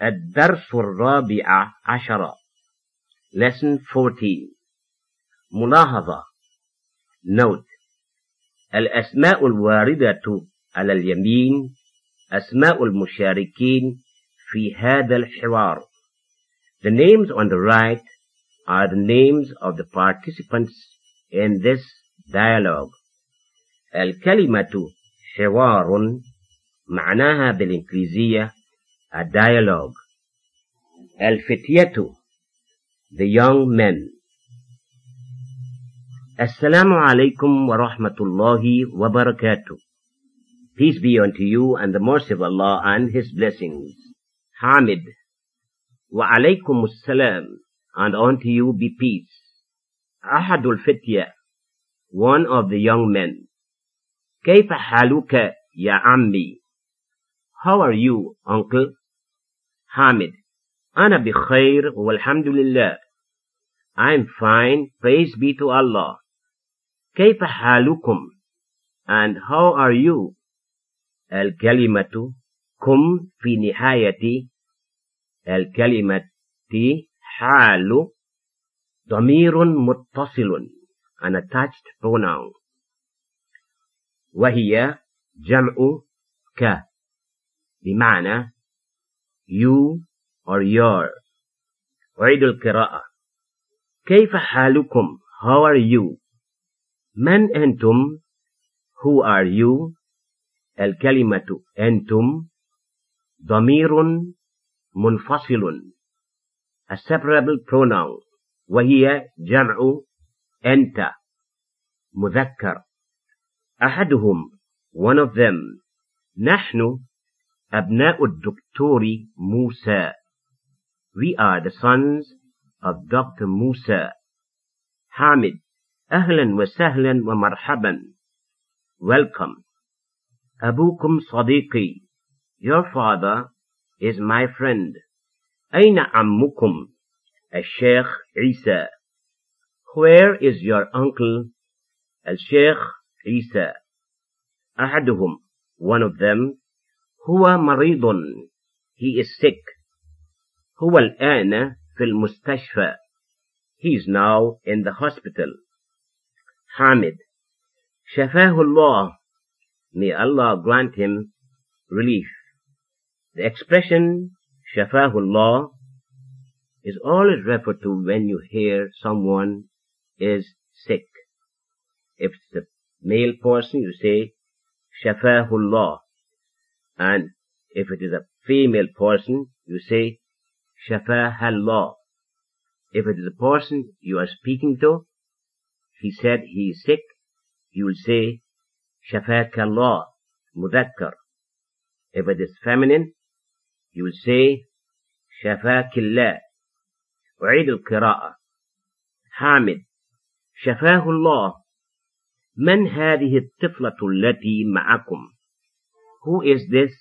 الدرس الرابع عشر. Lesson 14. ملاحظة. Note. الأسماء الواردة على اليمين أسماء المشاركين في هذا الحوار. The names on the right are the names of the participants in this dialogue. الكلمة حوار معناها بالإنجليزية a dialogue. الفتية the young men. السلام عليكم ورحمة الله وبركاته. Peace be unto you and the mercy of Allah and His blessings. Hamid. Wa alaykum as-salam, and unto you be peace. Ahadul Fitya, one of the young men. Kayfa haluka ya ammi? How are you, uncle? Hamid. Ana bi khair walhamdulillah. I'm fine, praise be to Allah. Kayfa halukum? And how are you? الكلمة كم في نهاية الكلمة حال ضمير متصل an attached pronoun وهي جمع ك بمعنى you or your. أعيد القراءة. كيف حالكم? How are you? من أنتم? Who are you? الكلمة أنتم ضمير منفصل a separable pronoun وهي جمع أنت مذكر. أحدهم one of them. نحن أبناء الدكتور موسى. We are the sons of Dr. Musa. حامد. أهلا وسهلا ومرحبا. Welcome. أبوكم صديقي. Your father is my friend. أين عمكم? الشيخ عيسى. Where is your uncle? الشيخ عيسى. أحدهم one of them. هو مريض. He is sick. هو الآن في المستشفى. He is now in the hospital. حامد. شفاه الله. May Allah grant him relief. The expression شفاه الله is always referred to when you hear someone is sick. If it's a male person, you say شفاه الله. And if it is a female person, you say شفاها الله. If it is a person you are speaking to, he said he is sick, you will say شفاك الله مذكر. If it is feminine, you will say شفاك الله. أعيد القراءة. حامد. شفاه الله. من هذه الطفلة التي معكم? Who is this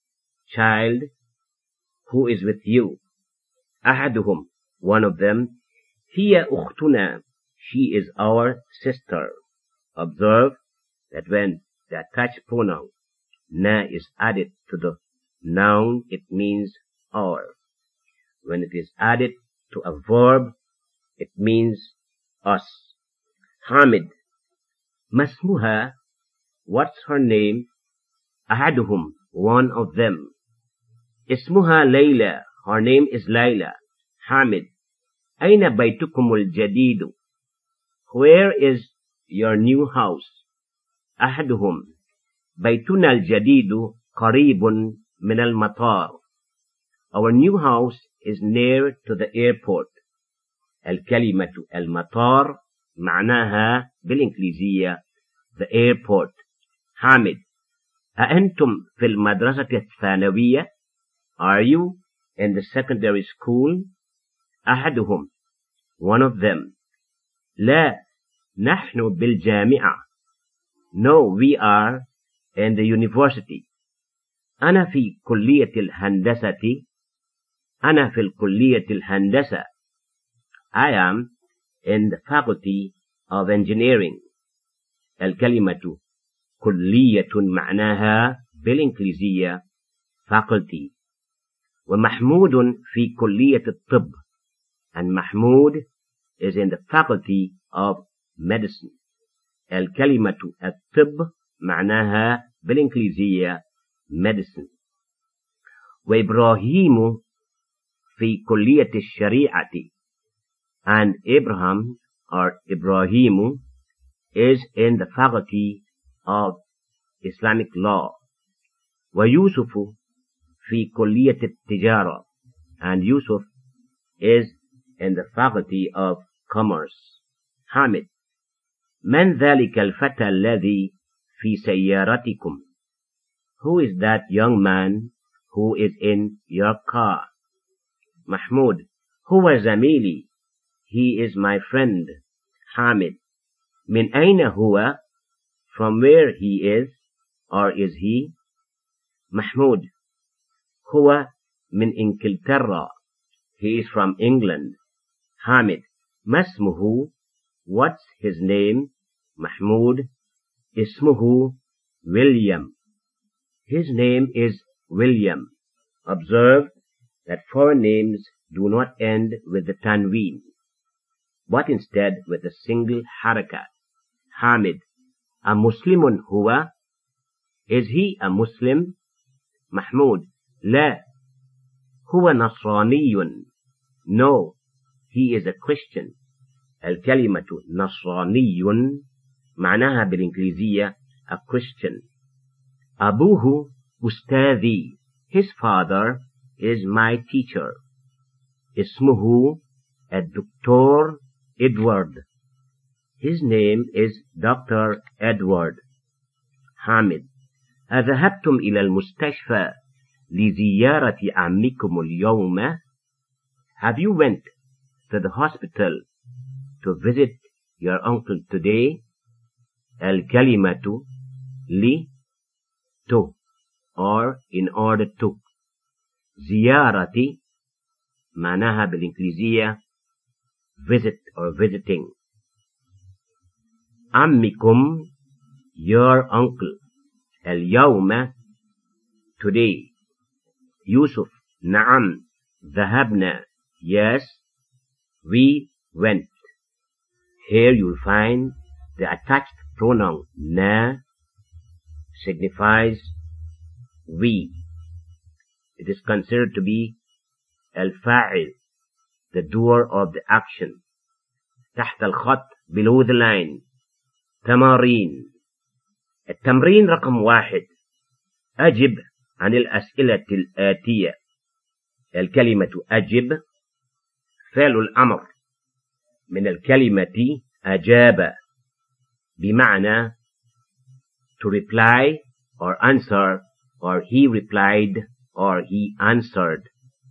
child who is with you? أحدهم one of them. هي أختنا. She is our sister. Observe that when the attached pronoun na is added to the noun, it means our. When it is added to a verb, it means us. Hamid. Masmuha. What's her name? Ahaduhum. One of them. Ismuha Layla. Her name is Layla. Hamid. Aina baytukum al-jadid? Where is your new house? أحدهم بيتنا الجديد قريب من المطار. Our new house is near to the airport. الكلمة المطار معناها بالإنجليزية the airport. حامد. أأنتم في المدرسة الثانوية? Are you in the secondary school? أحدهم one of them. لا نحن بالجامعة. No, we are in the university. أنا في كلية الهندسة. أنا في الكلية الهندسة. I am in the faculty of engineering. الكلمة كلية معناها بالإنجليزية faculty. ومحمود في كلية الطب. And Mahmoud is in the faculty of medicine. الكلمة الطب معناها بالإنجليزية medicine. وإبراهيم في كلية الشريعة. And Abraham or Ibrahim is in the faculty of Islamic law. ويوسف في كلية التجارة. And Yusuf is in the faculty of commerce. حامد: من ذلك الفتى الذي في سيارتكم? Who is that young man who is in your car? محمود: هو زميلي. He is my friend. حامد: من أين هو? From where he is or is he? محمود: هو من إنجلترا. He is from England. حامد: ما اسمه? What's his name? محمود: اسمه William. His name is William. Observe that foreign names do not end with the tanween, but instead with a single harakat. حامد: أمسلم هو? Is he a Muslim? محمود: لا، هو نصراني. No, he is a Christian. الكلمة نصراني معناها بالإنجليزية a Christian. أبوه أستاذي. His father is my teacher. اسمه الدكتور Edward. His name is Dr. Edward. حامد: أذهبتم إلى المستشفى لزيارة عمكم اليوم? Have you went to the hospital to visit your uncle today? الكلمة لي to or in order to. زيارتي معناها بالإنجليزية visit or visiting. عمكم your uncle. اليوم today. يوسف: نعم. ذهبنا. Yes, we went. Here you'll find the attached pronoun na signifies we. It is considered to be al-fa'il, the doer of the action. تحت الخط, below the line. تمارين. التمرين رقم 1. أجب عن الأسئلة الآتية. الكلمة أجب فعل الأمر من الكلمة أجاب بمعنى to reply or answer, or he replied or he answered.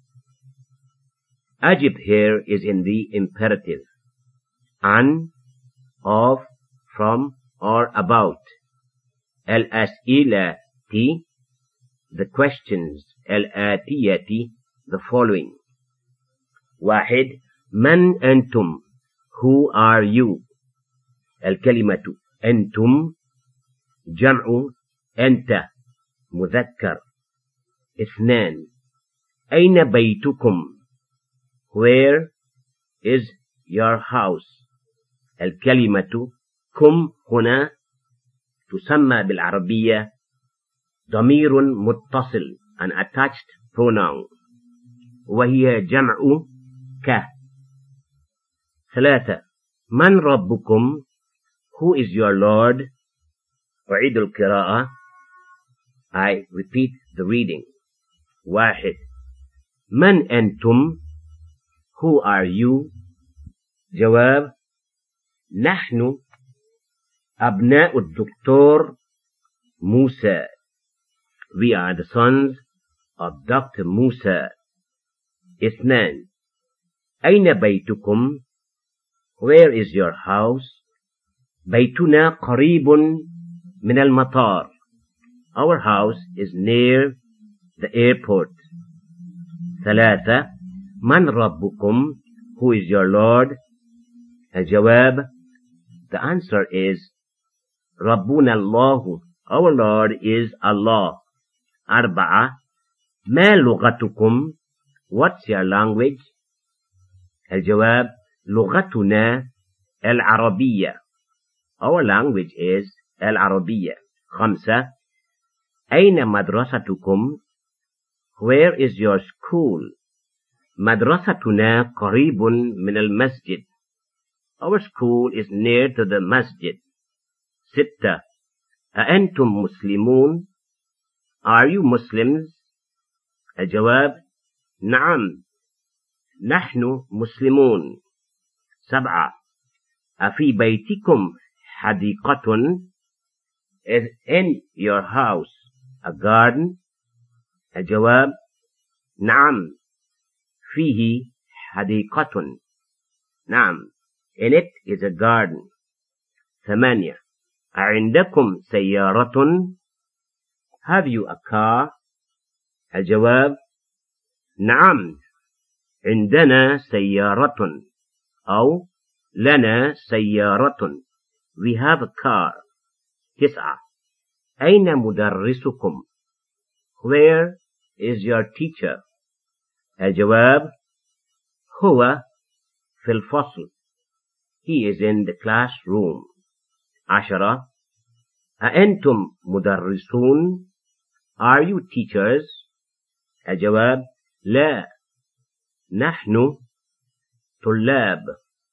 أجب here is in the imperative. An, of, from, or about. الأسئلة the questions. الآتية the following. 1. من أنتم? Who are you? الكلمة أنتم جمع أنت مذكر. 2. أين بيتكم? Where is your house? الكلمة كم هنا تسمى بالعربية ضمير متصل, an attached pronoun, وهي جمع ك. 3. من ربكم? Who is your Lord? أعيد القراءة. I repeat the reading. 1. من أنتم? Who are you? جواب: نحن أبناء الدكتور موسى. We are the sons of Dr. Musa. 2. أين بيتكم? Where is your house? بيتنا قريب من المطار. Our house is near the airport. 3. من ربكم? Who is your Lord? الجواب: the answer is ربنا الله. Our Lord is Allah. 4. ما لغتكم? What's your language? الجواب لغتنا العربية. Our language is العربية. 5. أين مدرستكم? Where is your school? مدرستنا قريب من المسجد. Our school is near to the masjid. 6. أأنتم مسلمون? Are you Muslims? الجواب نعم نحن مسلمون. 7. أفي بيتكم حديقة? Is in your house a garden? الجواب نعم فيه حديقة. نعم, in it is a garden. 8. أعندكم سيارة? Have you a car? الجواب نعم عندنا سيارة أو لنا سيارة. We have a car. 9. أين مدرسكم? Where is your teacher? الجواب هو في الفصل. He is in the classroom. 10. أأنتم مدرسون? Are you teachers? الجواب لا نحن طلاب.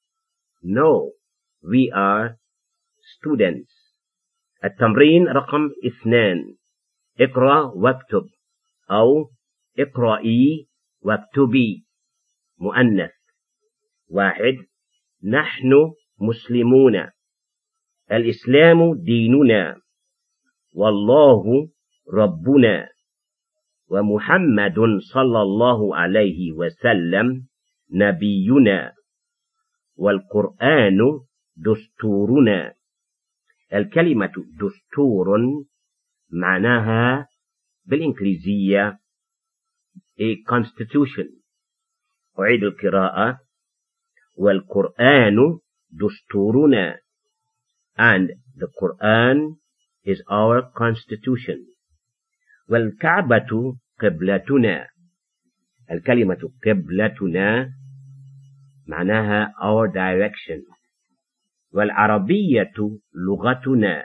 No, we are students. التمرين رقم 2. اقرأ واكتب أو اقرأي واكتبي. مؤنث. 1. نحن مسلمون. الإسلام ديننا والله ربنا ومحمد صلى الله عليه وسلم نبينا والقرآن دستورنا. الكلمة دستور معناها بالإنجليزية a constitution. أعيد القراءة. والقرآن دستورنا and the Quran is our constitution. والكعبة قبلتنا. الكلمة قبلتنا معناها our direction. والعربية لغتنا.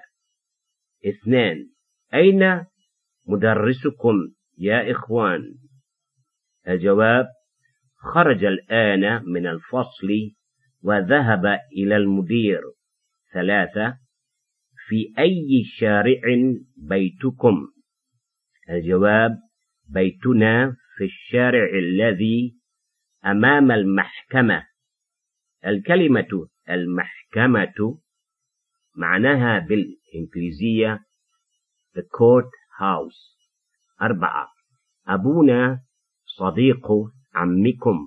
2. أين مدرسكم يا إخوان؟ الجواب خرج الآن من الفصل وذهب إلى المدير. 3. في أي شارع بيتكم؟ الجواب بيتنا في الشارع الذي أمام المحكمة. الكلمة المحكمة معناها بالإنجليزية the court house. 4. أبونا صديق عمكم.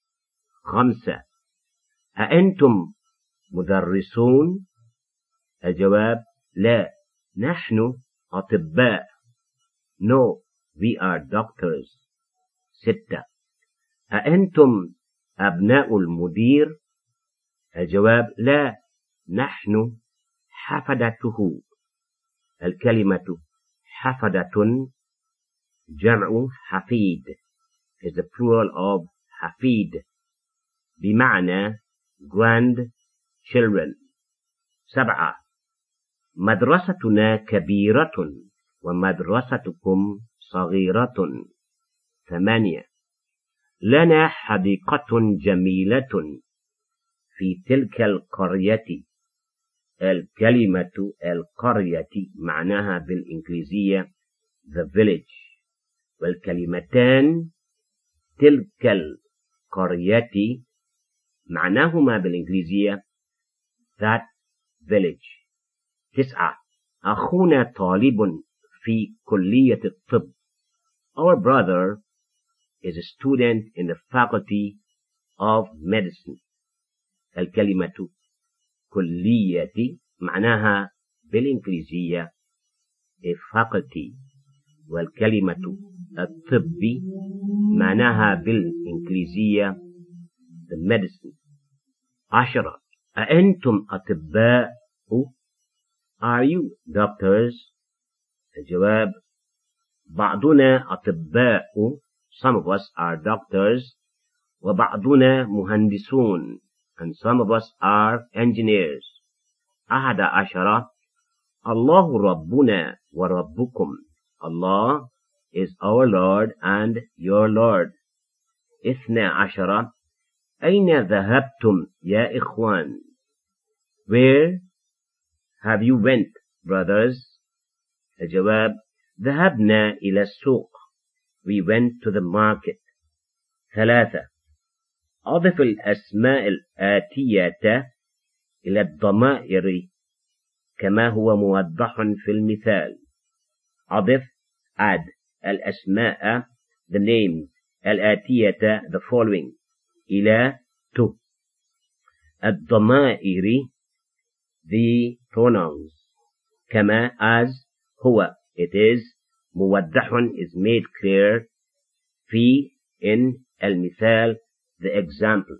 5. أأنتم مدرسون؟ الجواب لا نحن أطباء. No, we are doctors. 6. أأنتم أبناء المدير؟ الجواب لا نحن حفدته. الكلمة حفدة جمع حفيد is the plural of حفيد بمعنى grandchildren. 7. مدرستنا كبيرة ومدرستكم صغيرة. 8. لنا حديقة جميلة في تلك القرية. الكلمة القرية معناها بالإنجليزية the village. والكلمتان تلك القرية معناهما بالإنجليزية that village. 9. أخونا طالب في كلية الطب. Our brother is a student in the faculty of medicine. الكلمة كلية معناها بالإنجليزية a faculty. والكلمة الطب معناها بالإنجليزية the medicine. 10. أأنتم أطباء؟ Are you doctors? الجواب بعضنا أطباء Some of us are doctors. وبعضنا مهندسون. And some of us are engineers. 11 الله ربنا وربكم. Allah is our Lord and your Lord. 12 أين ذهبتم يا إخوان? Where have you went, brothers? الجواب ذهبنا إلى السوق. We went to the market. 3 أضف الأسماء الآتية إلى الضمائر كما هو موضح في المثال. أضف add الأسماء the names الآتية the following إلى to الضمائر the pronouns كما as هو it is موضح is made clear في in المثال the example.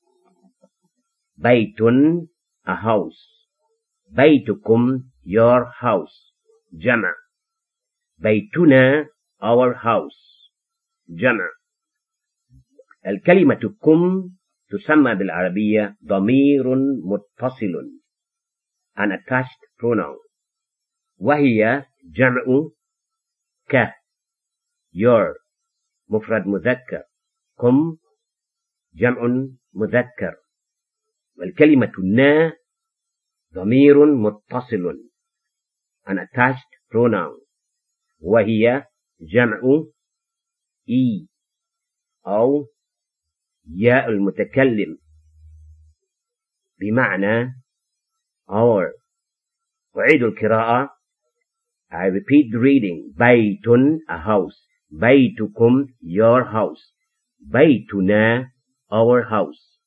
بيت a house. بيتكم your house جمع. بيتنا our house جمع. الكلمة كم تسمى بالعربية ضمير متصل an attached pronoun وهي جمع ك your مفرد مذكر كم جمع مذكر. والكلمة نا ضمير متصل an attached pronoun وهي جمع إي أو ياء المتكلم بمعنى our. أعيد القراءة. I repeat the reading. بيت a house. بيتكم your house. بيتنا our house.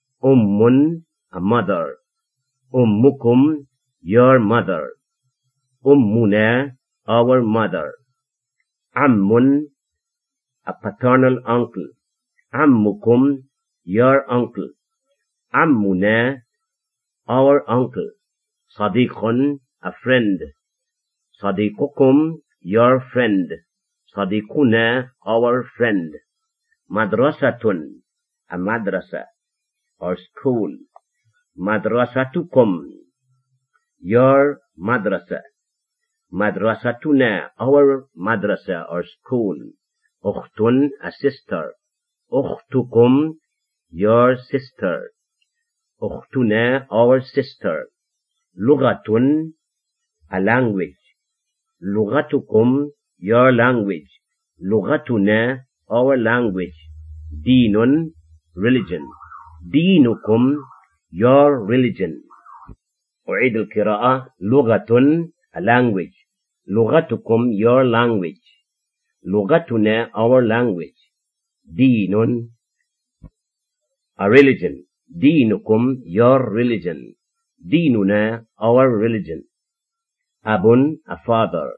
a mother. أمكم your mother. أمنا our mother. عم a paternal uncle. عمكم your uncle. عمنا our uncle. صديق a friend. صديقكم your friend. صديقنا our friend. مدرسة a madrasa or school. مدرستكم your madrasa. مدرستنا our madrasa or school. أخت a sister. أختكم your sister. أختنا our sister. لغة a language. لغتكم your language. لغتنا our language. دين religion. دينكم your religion. أعيد القراءة. لغة a language. لغتكم your language. لغتنا our language. دين a religion. دينكم your religion. ديننا our religion. أب a father.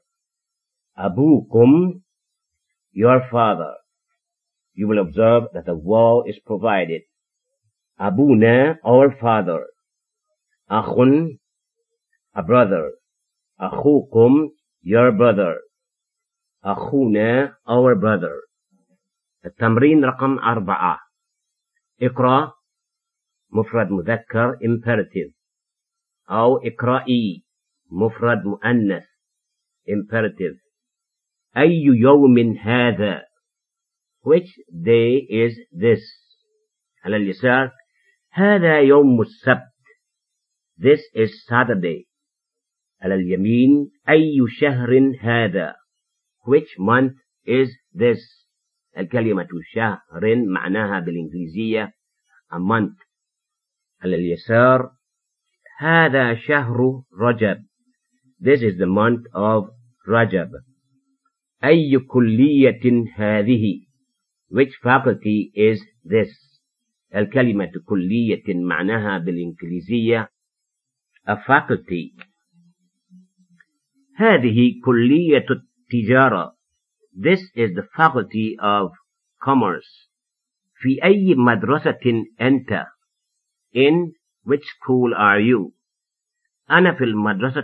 أبوكم your father. You will observe that the vowel is provided. أبونا our father. أخ a brother. أخوكم your brother. أخونا our brother. التمرين رقم 4. اقرأ مفرد مذكر imperative أو اقرأي مفرد مؤنث imperative. أي يوم هذا? Which day is this? على اليسار هذا يوم السبت. This is Saturday. على اليمين أي شهر هذا? Which month is this? الكلمة شهر معناها بالإنجليزية a month. على اليسار هذا شهر رجب. This is the month of Rajab. أي كلية هذه? Which faculty is this? الكلمة كلية معناها بالإنجليزية a faculty. هذه كلية التجارة. This is the faculty of commerce. في أي مدرسة أنت? In which school are you? أنا في المدرسة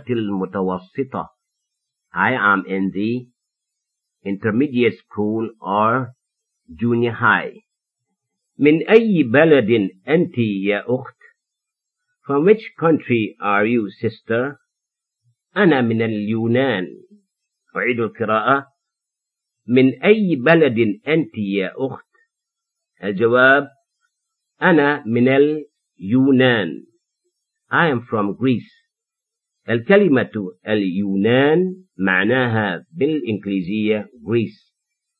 المتوسطة. I am in the intermediate school or junior high. من أي بلد أنت يا أخت? From which country are you, sister? أنا من اليونان. أعيد القراءة. من أي بلد أنت يا أخت؟ الجواب أنا من اليونان. I am from Greece. الكلمة اليونان معناها بالإنجليزية Greece.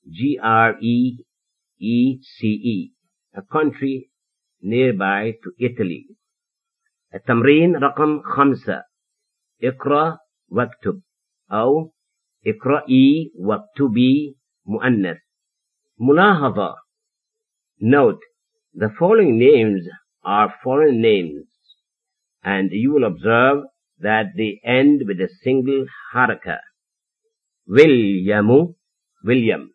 Greece, a country nearby to Italy. التمرين رقم 5. اقرأ واكتب أو اقرأي واكتبي مؤنث. ملاحظة. Note, the following names are foreign names, and you will observe that they end with a single haraka. William, William.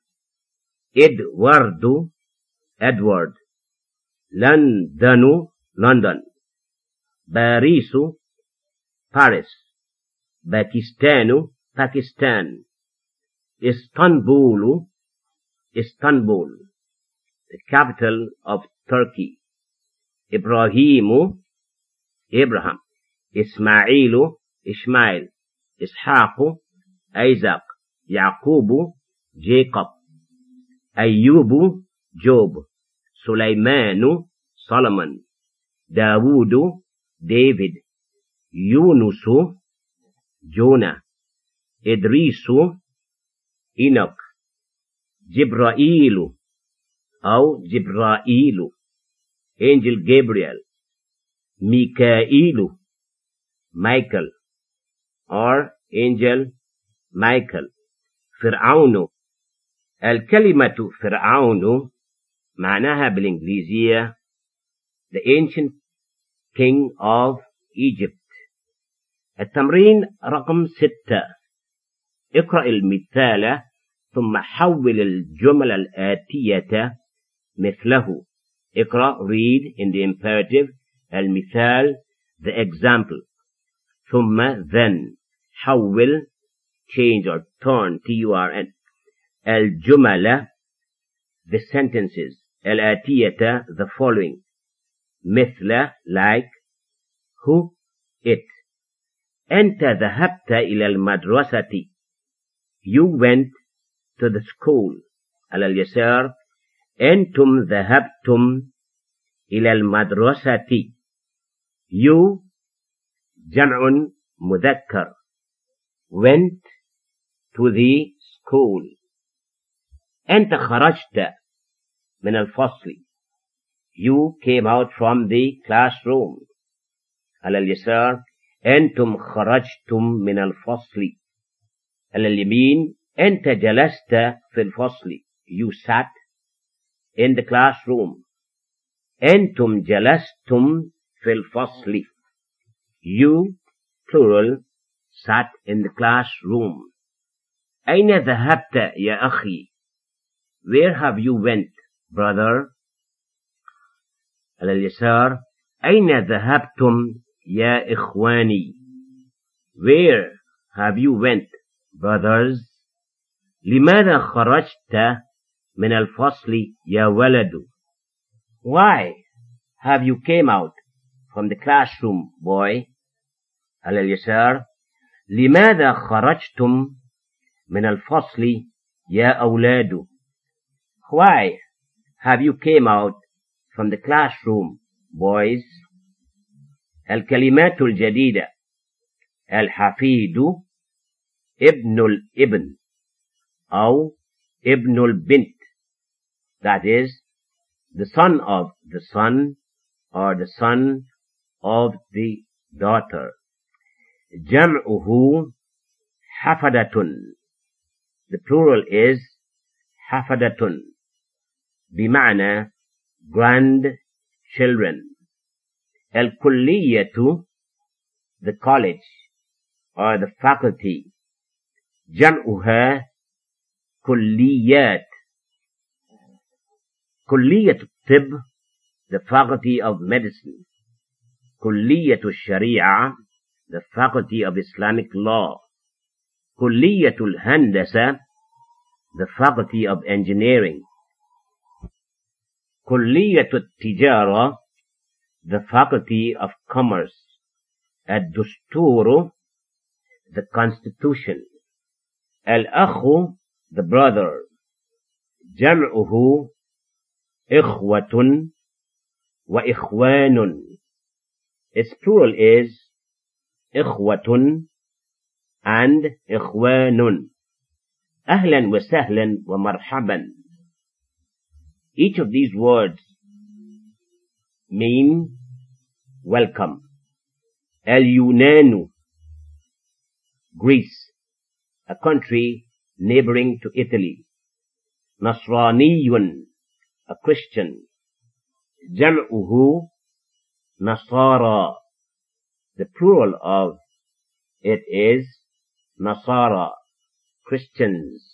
Edward, Edward. London, London. Paris, Paris. Pakistan, Pakistan. Istanbul, Istanbul, the capital of Turkey. Ibrahim, Abraham. Ismail, Ishmael. Ishaq, Isaac. Yaqub, Jacob. Ayyub, Job. Sulaiman, Solomon. Dawood, David. Yunus, Jonah. Idris, Enoch. Jibrail أو جبرائيل, Angel Gabriel. Mikael, Michael, or Angel Michael. فرعون. الكلمة فرعون معناها بالإنجليزية the ancient king of Egypt. التمرين رقم 6. اقرأ المثال ثم حول الجمل الآتية مثله. اقرأ, read in the imperative, المثال, the example. ثم, then, حول, change or turn, turn, الجمل, the sentences, الآتية, the following. مثل, like, who, it. أنت ذهبت إلى المدرسة. You went to the school. على اليسار. أنتم ذهبتم إلى المدرسة. You, جمع مذكر, went to the school. أنت خرجت من الفصل. You came out from the classroom. على اليسار. أنتم خرجتم من الفصل. على اليمين. أنت جلست في الفصل. You sat in the classroom. أنتم جلستم في الفصل. You, plural, sat in the classroom. أين ذهبت يا أخي? Where have you went, brother? على اليسار. أين ذهبتم يا إخواني? Where have you went, brothers? لماذا خرجت من الفصل يا ولد? Why have you came out from the classroom, boy? على اليسار. لماذا خرجتم من الفصل يا أولاد? Why have you came out from the classroom, boys? الكلمات الجديدة. الحفيد, ابن الابن, أو ابن البنت, that is, the son of the son, or the son of the daughter. جمعه حفدة. The plural is حفدة, بمعنى grandchildren. الكلية, the college, or the faculty. جمعها كليات. كلية الطب, the faculty of medicine. كلية الشريعة, the faculty of Islamic law. كلية الهندسة, the faculty of engineering. كلية التجارة, the faculty of commerce. الدستور, the constitution. الأخ, the brother. جمعه إخوة وإخوان. Its plural is إخوة and إخوان. أهلا وسهلا ومرحبا. Each of these words mean welcome. اليونان, Greece, a country neighboring to Italy. نصراني, a Christian. جمعه نصارى. The plural of it is Nasara, Christians.